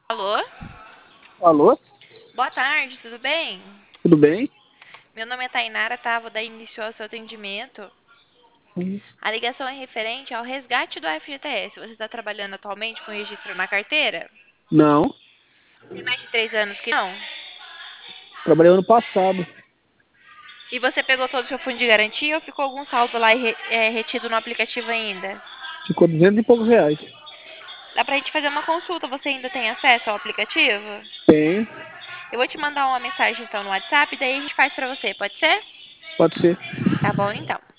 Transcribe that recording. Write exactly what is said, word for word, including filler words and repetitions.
Alô? Alô? Boa tarde, tudo bem? Tudo bem? Meu nome é Tainara, tá? Vou dar início ao seu atendimento. Hum. A ligação é referente ao resgate do F G T S. Você está trabalhando atualmente com registro na carteira? Não, Tem mais de três anos que não? trabalhei ano passado. E você pegou todo o seu fundo de garantia ou ficou algum saldo lá e re- é, retido no aplicativo ainda? Ficou duzentos e poucos reais. Dá pra gente fazer uma consulta, você ainda tem acesso ao aplicativo? Tenho, Eu vou te mandar uma mensagem então no WhatsApp, daí a gente faz pra você, pode ser? pode ser. Tá bom então.